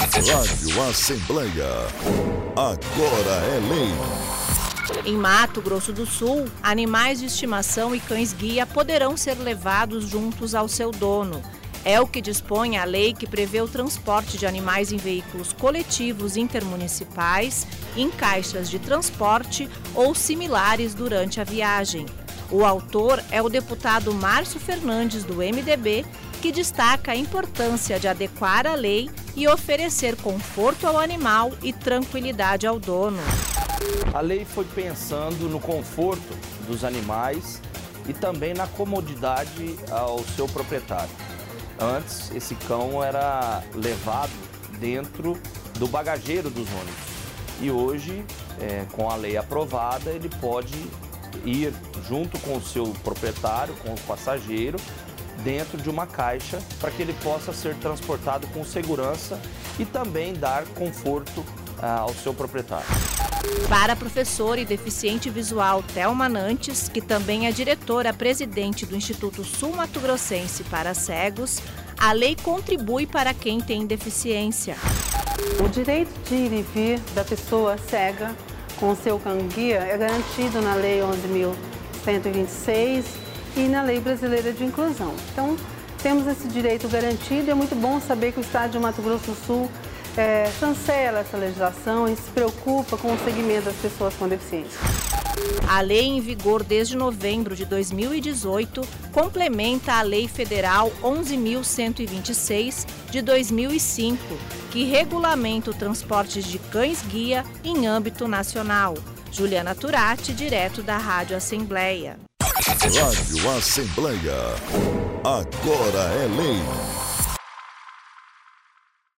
Rádio Assembleia. Agora é lei. Em Mato Grosso do Sul, animais de estimação e cães-guia poderão ser levados juntos ao seu dono. É o que dispõe a lei que prevê o transporte de animais em veículos coletivos intermunicipais, em caixas de transporte ou similares durante a viagem. O autor é o deputado Márcio Fernandes, do MDB, que destaca a importância de adequar a lei e oferecer conforto ao animal e tranquilidade ao dono. A lei foi pensando no conforto dos animais e também na comodidade ao seu proprietário. Antes, esse cão era levado dentro do bagageiro dos ônibus. E hoje, com a lei aprovada, ele pode ir junto com o seu proprietário, com o passageiro, dentro de uma caixa para que ele possa ser transportado com segurança e também dar conforto ao seu proprietário. Para a professora e deficiente visual Thelma Nantes, que também é diretora-presidente do Instituto Sul-Mato-Grossense para Cegos, a lei contribui para quem tem deficiência. O direito de ir e vir da pessoa cega com o seu cão-guia é garantido na Lei 11.126 e na Lei Brasileira de Inclusão. Então, temos esse direito garantido e é muito bom saber que o Estado de Mato Grosso do Sul chancela essa legislação e se preocupa com o segmento das pessoas com deficiência. A lei em vigor desde novembro de 2018 complementa a Lei Federal 11.126 de 2005, que regulamenta o transporte de cães-guia em âmbito nacional. Juliana Turati, direto da Rádio Assembleia. Rádio Assembleia. Agora é lei.